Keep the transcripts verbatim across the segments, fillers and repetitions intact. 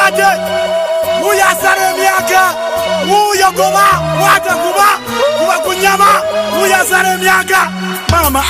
Ate Uya sare miaka Uya goma Wata kuba Kuba kunyama Uya sare miaka Mama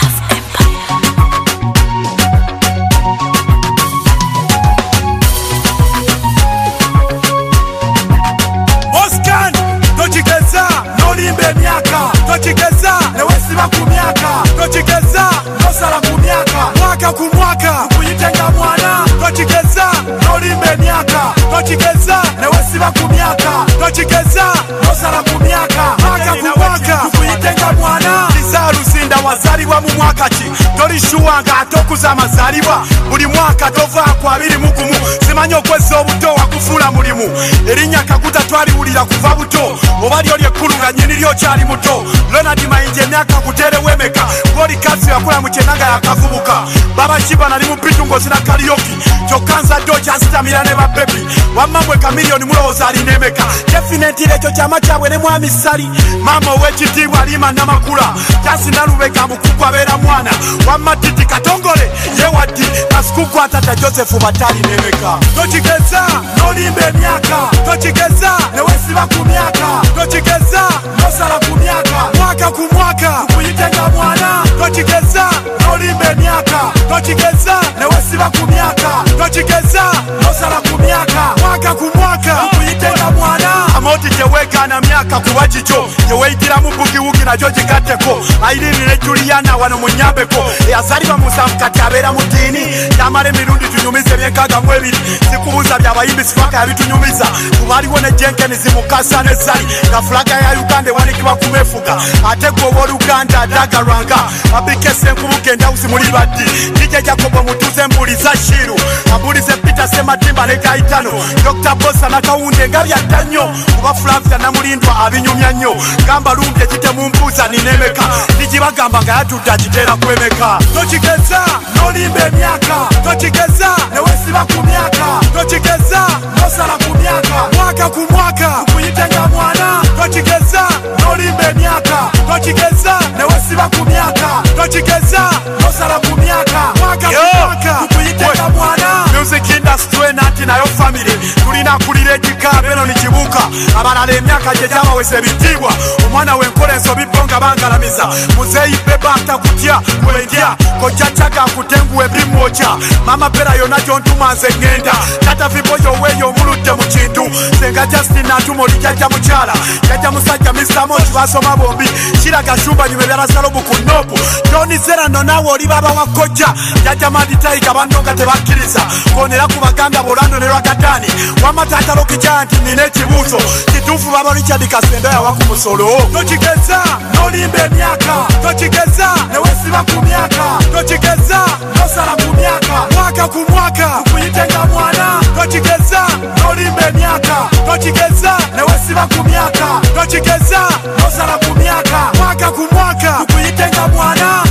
Oscan Tochikeza Nolimbe miaka Tochikeza Newesiba kumiaka Tochikeza Nosala kumiaka Mwaka kumwaka Kuyitenga mwana Tochikeza Nolimbe miaka Tochikeza Newesiba kumiaka Tochikeza Nosala kumiaka Mwaka kumwaka Kuyitenga mwana Liza lusinda wazaliwa mu mwaka ki Tolishuwa nga atokuza mazaliwa Buli mwaka tova kwa abiri mugumu Simanyi okweza obuto wakufula mulimu Erinya kaguta twaliwulira kuva buto Obali oli ekkulu nga nnyini lyo kyali muto Leonard Mayinja emyaka kutere wemeka Goli kasi yakola mu kyenanga yakavubuka Baba Kiba nali mu pitu ng'ozina karaoke Kyokka nzadde okyasitamira ne babebi Wamma mwe kamiliyoni mulowooza alina emeka Definitely ekyo kyama kyabwe ne mwami Sali Maama ow'ekitiibwa Alima Namakula Kyasina Lubega mukugu abeera mwana Wamma Titi Katongole yewaddi Kasukugwa tata Joseph Batali n'emeka Tochikeza n'olimba emyaka Tochikeza newesiba ku myaka Tochikeza nosala ku myaka Mwaka ku mwaka kuyitenga mwana Tochikeza n'olimba emyaka Tochikeza newesiba ku myaka Tochikeza nosala ku myaka Mwaka ku mwaka kuyitenga mwana Amoti tewegaana myaka kuba kikyo Yeweyitiramu bugiwugi nakyo gigatteko Airini ne Juliana wano munyambeko Eyazalibwa musanvu kati abeera mu ddiini Yamala emirundi tunyumiza emyenkaaga mu ebiri Sikubuuza by'abayimbi sifaka yabitunyumiza Kubaaliwo ne Jenkins Mukasa ne Zali nga fulaga ya Uganda ewanikibwa ku mefuga ate gwe owooluganda adagalwanga Abikese Nkubuge Ndawuzi muli baddi Dije Jacobo mutuze mbuliza Shiru ambulize Peter Sematimba ne Gaitano Doctor Bosa Nakawunde nga byadda nnyo kuba Flavia Namulindwa abinyumya nnyo gamba lumbye kitemu mbuuza ninemeka nigibagamba nga yatudde agiteera kwemeka Tochikeza n'olimba emyaka Tochikeza newesiba ku myaka Tochikeza nosala ku myaka Mwaka ku mwaka kuyitenga mwana Tochikeza n'olimba emyaka Tochikeza newesiba ku myaka Tochikeza nosala ku myaka Mwaka ku mwaka kuyitenga mwana Music industry nati nayo family tulina kulira ekika beno ni kibuka abalala emyaka gye gyabawesa ebitiibwa omwana w'enkola ensobi bonga bangalamiza muzeeyi beba atakutya kwendya kojja caga akutenguwe bimwokya mama pera yonna gyontuma nze ŋŋenda tata viboyo weeyo omuludde mu kintu senga Justin atuma oli jjajja mukyala jjajja musajja mister Mochi basoma bombi kiraga shumba nyume byarasalobu ku nopu Tony Serano naawe oli baba wa kojja jjajja Madi Tiger banno nga tebakkiriza konera ku baganda Bolando ne Rwagadani wamma taata Lokija nti nina ekibuuzo kituufu baba Richard Kasendo yawa ku musolo Tochikeza n'olimba emyaka Tochikeza newesiba ku myaka Tochikeza nosala ku myaka Mwaka ku mwaka kuyitenga mwana Tochikeza n'olimba emyaka Tochikeza newesiba ku myaka Tochikeza nosala ku myaka Mwaka ku mwaka kuyitenga mwana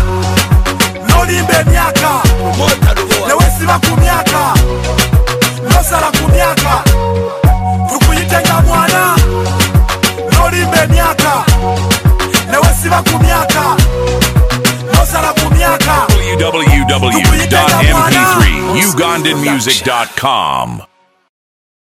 n'olimba emyaka newesiba ku myaka nosala ku myaka tukuyitenga mwana n'olimba emyaka newesiba ku myaka nosala ku myaka w w w dot m p three ugandan music dot com